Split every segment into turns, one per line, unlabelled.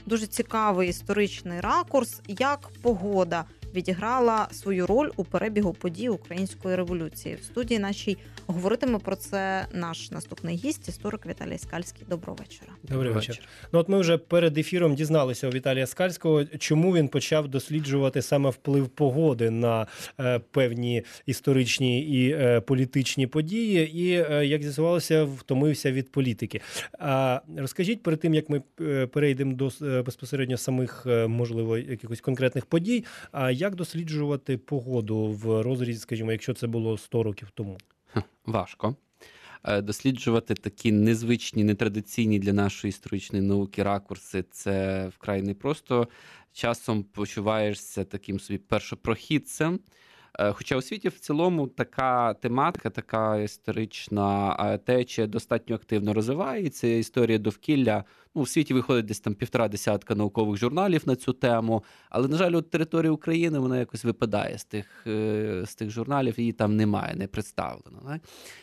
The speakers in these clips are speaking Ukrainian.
дуже цікавий історичний ракурс, як погода відіграла свою роль у перебігу подій Української революції. В студії нашій говоритиме про це наш наступний гість, історик Віталій Скальський. Доброго вечора.
Добрий вечір. Ну от ми вже перед ефіром дізналися у Віталія Скальського, чому він почав досліджувати саме вплив погоди на певні історичні і політичні події, і, як з'ясувалося, втомився від політики. Розкажіть перед тим, як ми перейдемо до безпосередньо самих, можливо, якихось конкретних подій, як досліджувати погоду в розрізі, скажімо, якщо це було 100 років тому?
Важко. Досліджувати такі незвичні, нетрадиційні для нашої історичної науки ракурси – це вкрай непросто. Часом почуваєшся таким собі першопрохідцем. Хоча у світі в цілому така тематика, така історична течія достатньо активно розвивається. Історія довкілля, у світі виходить десь там 1,5 десятка наукових журналів на цю тему, але, на жаль, от територія України, вона якось випадає з тих журналів, її там немає, не представлено. Не?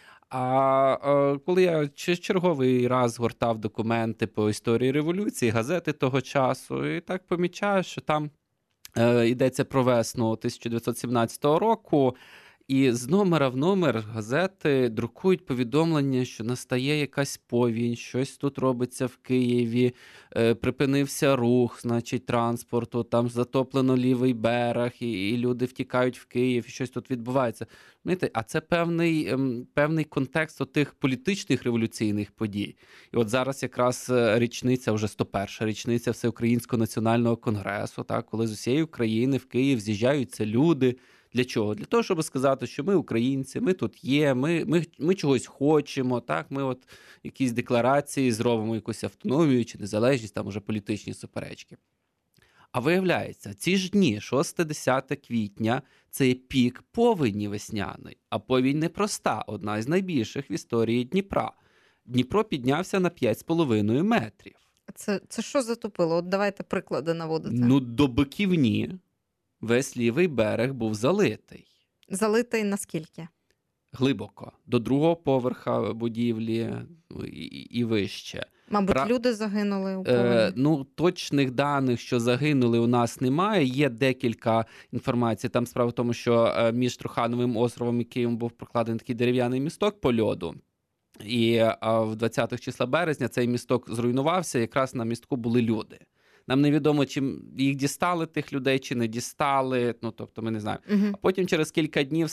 А коли я черговий раз гортав документи по історії революції, газети того часу, і так помічаю, що там йдеться про весну 1917 року, і з номера в номер газети друкують повідомлення, що настає якась повінь, щось тут робиться в Києві, припинився рух, значить, транспорту, там затоплено лівий берег, і люди втікають в Київ, і щось тут відбувається. А це певний контекст тих політичних революційних подій. І от зараз якраз річниця, вже 101-ша річниця Всеукраїнського національного конгресу, так, коли з усієї України в Київ з'їжджаються люди. Для чого? Для того, щоб сказати, що ми українці, ми тут є, ми чогось хочемо, так? Ми от якісь декларації зробимо, якусь автономію чи незалежність, там уже політичні суперечки. А виявляється, ці ж дні, 6-10 квітня, це є пік повені весняної. А повінь непроста, одна із найбільших в історії Дніпра. Дніпро піднявся на 5,5 метрів.
Це що затопило? От давайте приклади наводити.
До Биківні весь лівий берег був залитий.
Залитий наскільки?
Глибоко. До 2-го поверха будівлі і вище.
Мабуть, люди загинули у повені?
Точних даних, що загинули, у нас немає. Є декілька інформацій. Там справа в тому, що між Трухановим островом і Києвом був прокладений такий дерев'яний місток по льоду. І в 20-х числа березня цей місток зруйнувався, якраз на містку були люди. Нам невідомо, чи їх дістали, тих людей, чи не дістали, тобто ми не знаємо. А потім через кілька днів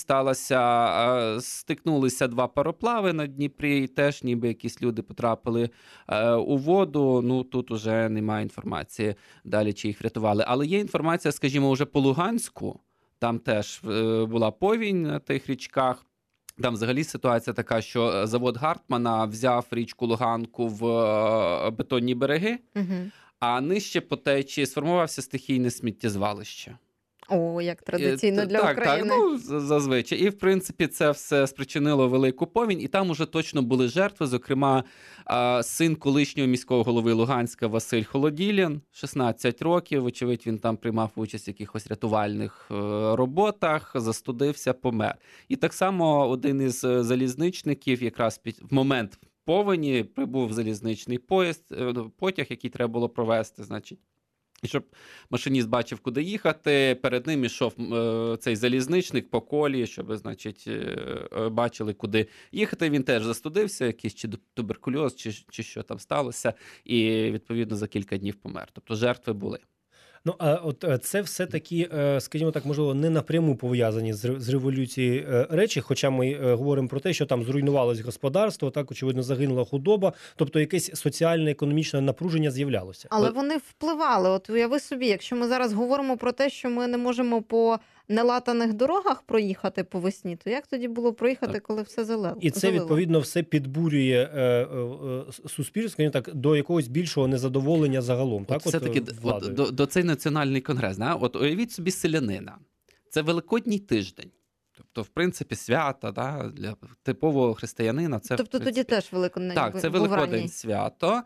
стикнулися 2 пароплави на Дніпрі, і теж ніби якісь люди потрапили у воду. Тут уже немає інформації далі, чи їх врятували. Але є інформація, скажімо, вже по Луганську, там теж була повінь на тих річках. Там взагалі ситуація така, що завод Гартмана взяв річку Луганку в бетонні береги, а нижче по течії сформувався стихійне сміттєзвалище.
О, як традиційно для України.
Так, зазвичай. І, в принципі, це все спричинило велику повінь, і там уже точно були жертви, зокрема, син колишнього міського голови Луганська Василь Холоділін, 16 років, очевидь, він там приймав участь в якихось рятувальних роботах, застудився, помер. І так само один із залізничників якраз в момент повені прибув залізничний потяг, який треба було провести, значить. І щоб машиніст бачив, куди їхати, перед ним ішов цей залізничник по колії, щоб, значить, бачили, куди їхати. Він теж застудився, якийсь чи туберкульоз, чи що там сталося, і, відповідно, за кілька днів помер. Тобто жертви були.
А от це все такі, скажімо так, можливо, не напряму пов'язані з революцією речі, хоча ми говоримо про те, що там зруйнувалось господарство, так, очевидно, загинула худоба, тобто якесь соціально-економічне напруження з'являлося.
Але вони впливали. От уяви собі, якщо ми зараз говоримо про те, що ми не можемо по нелатаних дорогах проїхати по весні, то як тоді було проїхати, коли все залило?
І це, відповідно, все підбурює суспільство, скажімо так, до якогось більшого незадоволення загалом. Так,
все-таки до цей національний конгрес. От уявіть собі селянина. Це Великодній тиждень. Тобто, в принципі, свята, для типового християнина. Це,
тобто тоді теж Великодень.
Так, це Великодень свято.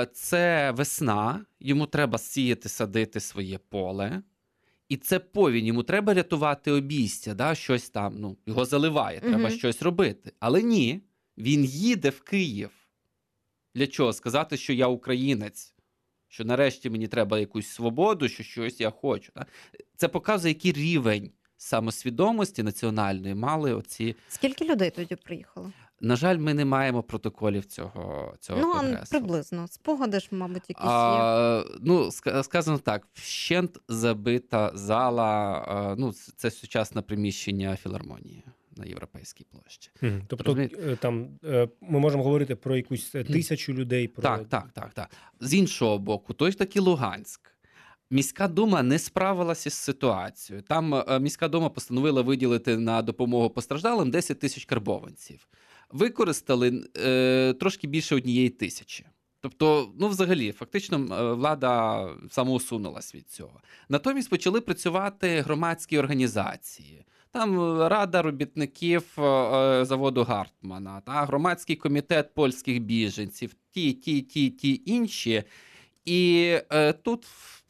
Це весна, йому треба сіяти, садити своє поле. І це повінь, йому треба рятувати обійстя, щось там, його заливає, треба щось робити. Але ні, він їде в Київ. Для чого? Сказати, що я українець. що нарешті мені треба якусь свободу, що щось я хочу. Так? Це показує, який рівень самосвідомості національної мали оці.
Скільки людей тоді приїхало?
На жаль, ми не маємо протоколів цього конгресу.
Приблизно. Спогади ж, мабуть, якісь є.
Сказано так, вщент забита зала, це сучасне приміщення філармонії на Європейській площі.
Тобто там ми можемо говорити про якусь 1000 людей.
Так. З іншого боку, той ж таки Луганськ. Міська дума не справилася з ситуацією. Там міська дума постановила виділити на допомогу постраждалим 10 тисяч карбованців. Використали трошки більше 1000. Тобто, взагалі, фактично влада самоусунулась від цього. Натомість почали працювати громадські організації. Там Рада робітників заводу Гартмана, громадський комітет польських біженців, ті інші. І тут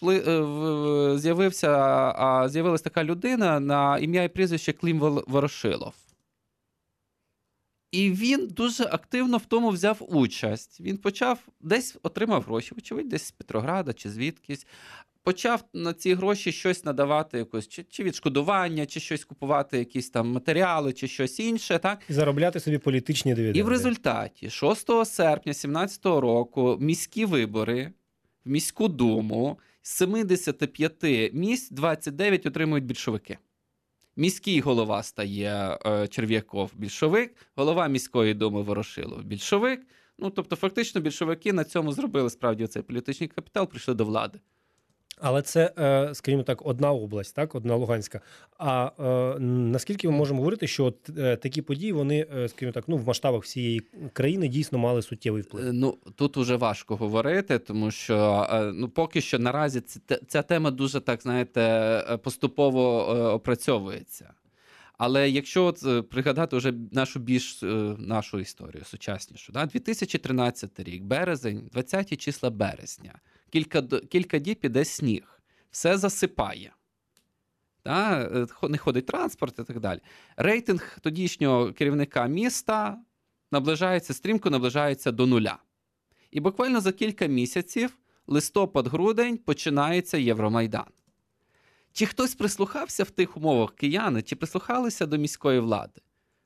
з'явилась така людина на ім'я і прізвище Клим Ворошилов. І він дуже активно в тому взяв участь. Він десь отримав гроші, очевидь, десь з Петрограда чи звідкись. Почав на ці гроші щось надавати, якось, чи відшкодування, чи щось купувати, якісь там матеріали, чи щось інше. Так?
І заробляти собі політичні дивіденди.
І в результаті 6 серпня 2017 року міські вибори в міську думу з 75 місць 29 отримують більшовики. Міський голова стає Черв'яков більшовик, голова міської думи Ворошилов більшовик. Тобто фактично більшовики на цьому зробили справді оцей політичний капітал, прийшли до влади.
Але це, скажімо так, одна область, так, одна Луганська. А наскільки ми можемо говорити, що такі події, вони, скажімо так, в масштабах всієї країни дійсно мали суттєвий вплив?
Тут уже важко говорити, тому що поки що наразі ця тема дуже, так, знаєте, поступово опрацьовується. Але якщо пригадати вже нашу історію сучаснішу, 2013 рік, березень, 20-ті числа березня, кілька діб іде сніг, все засипає, не ходить транспорт і так далі. Рейтинг тодішнього керівника міста стрімко наближається до нуля. І буквально за кілька місяців, листопад-грудень, починається Євромайдан. Чи хтось прислухався в тих умовах, кияни, чи прислухалися до міської влади?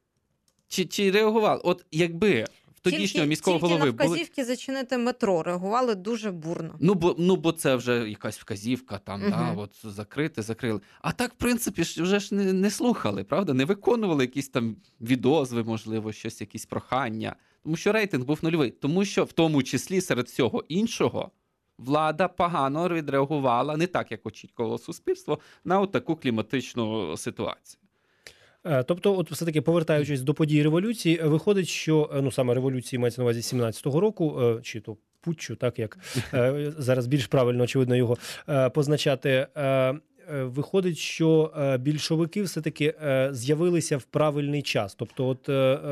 Чи реагували? От якби в тодішнього міського голови
тільки на вказівки зачинити метро реагували дуже бурно.
Бо це вже якась вказівка, там, закрили. А так, в принципі, вже ж не слухали, правда? Не виконували якісь там відозви, можливо, якісь прохання. Тому що рейтинг був нульовий. Тому що, в тому числі, серед всього іншого, влада погано відреагувала, не так, як очікувало суспільство, на таку кліматичну ситуацію.
Тобто, от все-таки, повертаючись до подій революції, виходить, що, саме революції мається на увазі 17-го року, чи то путчу, так як зараз більш правильно, очевидно, його позначати, виходить, що більшовики все-таки з'явилися в правильний час. Тобто, от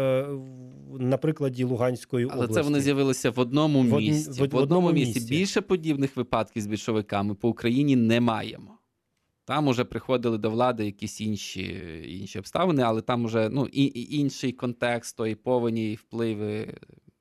на прикладі Луганської області.
Але це вони з'явилися в одному місці. В одному місці. Більше подібних випадків з більшовиками по Україні не маємо. Там уже приходили до влади якісь інші обставини, але там уже інший контекст тої повені і впливи.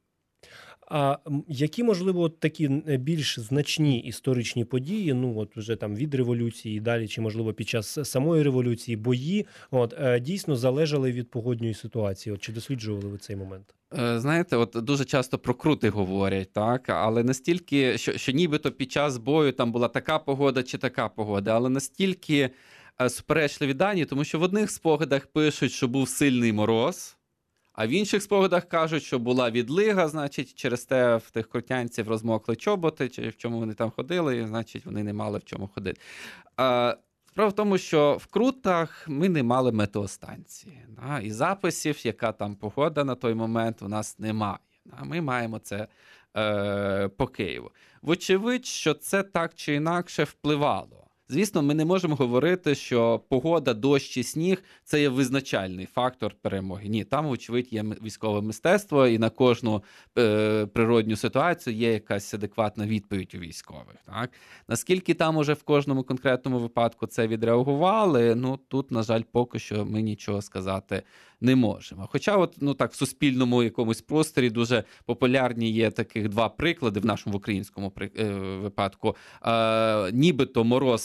А які, можливо, такі більш значні історичні події, вже там від революції і далі, чи, можливо, під час самої революції бої, дійсно залежали від погодної ситуації? Чи досліджували ви цей момент?
Знаєте, дуже часто про крути говорять, так? Але настільки, що нібито під час бою там була така погода чи така погода, але настільки суперечливі дані, тому що в одних спогадах пишуть, що був сильний мороз, а в інших спогадах кажуть, що була відлига, значить, через те в тих крутянців розмокли чоботи, чи в чому вони там ходили, і, значить, вони не мали в чому ходити. Справа в тому, що в Крутах ми не мали метеостанції. І записів, яка там погода на той момент, у нас немає. Ми маємо це по Києву. Вочевидь, що це так чи інакше впливало. Звісно, ми не можемо говорити, що погода, дощ і сніг – це є визначальний фактор перемоги. Ні, там, вочевидь, є військове мистецтво, і на кожну природню ситуацію є якась адекватна відповідь у військових. Так? Наскільки там уже в кожному конкретному випадку це відреагували, тут, на жаль, поки що ми нічого сказати не можемо. Хоча в суспільному якомусь просторі дуже популярні є таких два приклади в нашому українському випадку. Нібито Мороз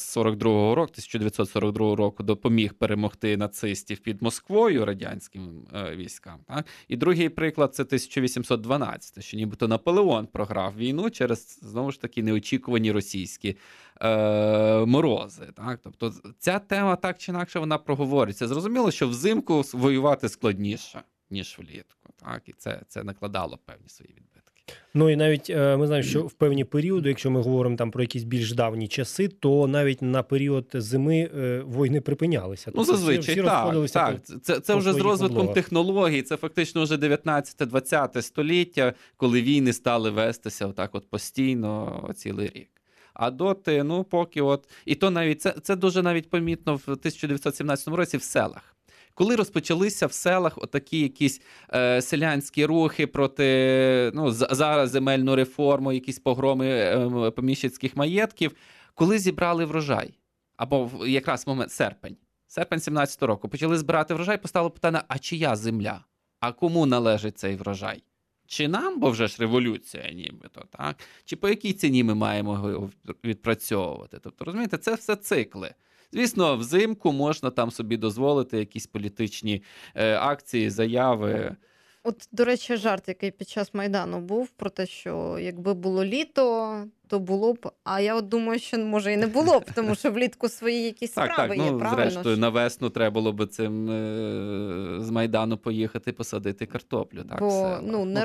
1942 року допоміг перемогти нацистів під Москвою радянським військам. Так? І другий приклад – це 1812, що нібито Наполеон програв війну через, знову ж таки, неочікувані російські морози. Так? Тобто ця тема так чи інакше вона проговориться. Зрозуміло, що взимку воювати складніше, ніж влітку. Так? І це накладало певні свої відбитки.
Ну і навіть ми знаємо, що в певні періоди, якщо ми говоримо там про якісь більш давні часи, то навіть на період зими війни припинялися.
Ну, зазвичай, так. Це вже з розвитком технологій, це фактично вже 19-20 століття, коли війни стали вестися отак от постійно цілий рік. А доти, поки і то навіть, це дуже навіть помітно в 1917 році в селах. Коли розпочалися в селах отакі якісь селянські рухи проти, зараз земельну реформу, якісь погроми поміщицьких маєтків, коли зібрали врожай, або якраз момент серпень 17-го року, почали збирати врожай, постало питання, а чия земля? А кому належить цей врожай? Чи нам, бо вже ж революція нібито, так? Чи по якій ціні ми маємо його відпрацьовувати? Тобто, розумієте, це все цикли. Звісно, взимку можна там собі дозволити якісь політичні акції, заяви.
От, до речі, жарт, який під час Майдану був, про те, що якби було літо, то було б. А я думаю, що може і не було б, тому що влітку свої якісь справи є, правильно?
Зрештою, на весну треба було б цим з Майдану поїхати посадити картоплю. Так,
бо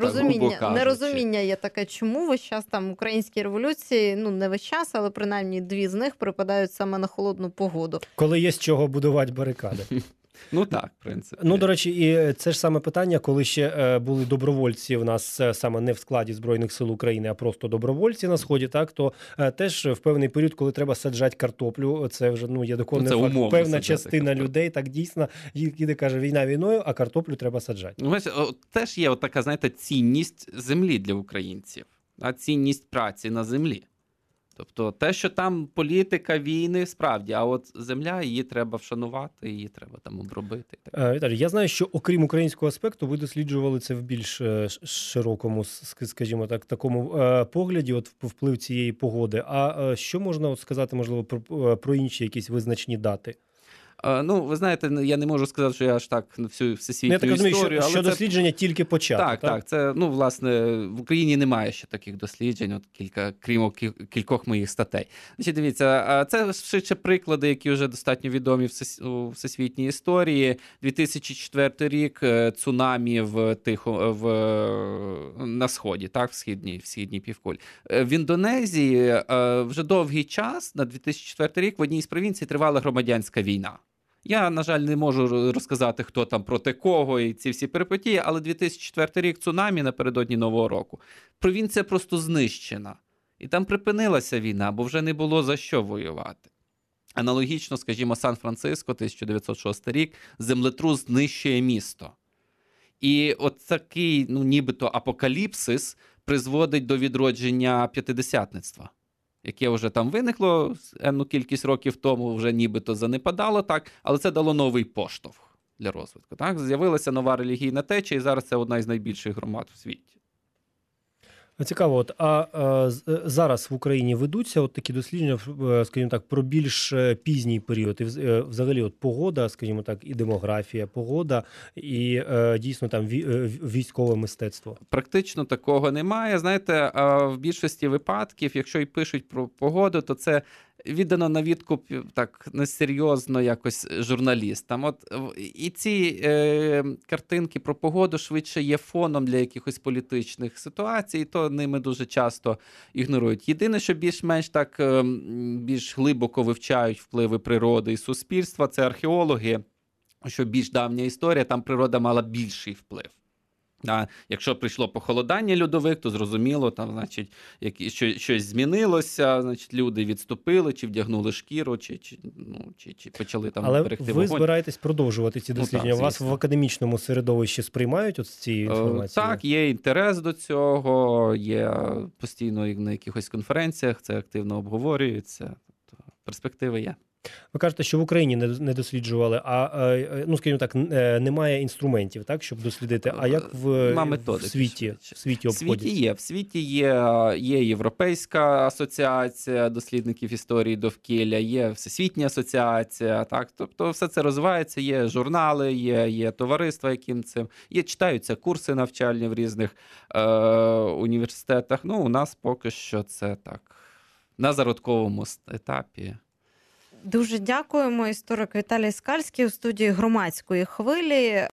нерозуміння є таке, чому весь час там українські революції, не весь час, але принаймні дві з них припадають саме на холодну погоду.
Коли є з чого будувати барикади.
Так, в принципі.
До речі, і це ж саме питання, коли ще були добровольці в нас саме не в складі Збройних сил України, а просто добровольці на Сході, так, то теж в певний період, коли треба саджати картоплю, це вже, є доконаний факт. Певна частина людей так дійсно їде, каже, війна війною, а картоплю треба саджати.
Теж є така, знаєте, цінність землі для українців, цінність праці на землі. Тобто те, що там політика, війни, справді, а от земля, її треба вшанувати, її треба там обробити.
Віталій, я знаю, що окрім українського аспекту, ви досліджували це в більш широкому, скажімо так, такому погляді, вплив цієї погоди. А що можна сказати, можливо, про інші якісь визначні дати?
Ви знаєте, я не можу сказати, що я аж так всю всесвітню
історію. Я так розумію, що
це...
дослідження тільки почати.
Так. Це, власне, в Україні немає ще таких досліджень, крім кількох моїх статей. Значить, дивіться, це швидше приклади, які вже достатньо відомі у всесвітній історії. 2004 рік цунамі на Сході, так, в східній півкулі. В Індонезії вже довгий час, на 2004 рік, в одній з провінцій тривала громадянська війна. Я, на жаль, не можу розказати, хто там проти кого і ці всі перипетії, але 2004 рік цунамі напередодні Нового року. Провінція просто знищена. І там припинилася війна, бо вже не було за що воювати. Аналогічно, скажімо, Сан-Франциско, 1906 рік, землетрус знищує місто. І от такий, нібито апокаліпсис призводить до відродження п'ятидесятництва, яке вже там виникло енну кількість років тому, вже нібито занепадало, так, але це дало новий поштовх для розвитку. Так? З'явилася нова релігійна течія, і зараз це одна із найбільших громад в світі.
Цікаво, зараз в Україні ведуться такі дослідження, скажімо так, про більш пізній період, і взагалі погода, скажімо так, і демографія, погода, і дійсно там військове мистецтво.
Практично такого немає. Знаєте, в більшості випадків, якщо й пишуть про погоду, то це віддано на відкуп так несерйозно якось журналістам. І ці картинки про погоду швидше є фоном для якихось політичних ситуацій, то ними дуже часто ігнорують. Єдине, що більш-менш так більш глибоко вивчають впливи природи і суспільства, це археологи, що більш давня історія, там природа мала більший вплив. Якщо прийшло похолодання льодовик, то зрозуміло, там, значить, щось змінилося, значить, люди відступили, чи вдягнули шкіру, чи почали там берегти вогонь.
Але ви збираєтесь продовжувати ці дослідження? Вас в академічному середовищі сприймають ці інформації?
Так, є інтерес до цього, є постійно на якихось конференціях, це активно обговорюється, тобто перспективи є.
Ви кажете, що в Україні не досліджували, ну, скажімо так, немає інструментів, так, щоб дослідити. А як в світі обходять?
В світі є Європейська асоціація дослідників історії довкілля, є Всесвітня асоціація, так, тобто все це розвивається, є журнали, є товариства, яким цим, читаються курси навчальні в різних університетах. Ну, у нас поки що це так, на зародковому етапі.
Дуже дякуємо. Історик Віталій Скальський у студії Громадської хвилі.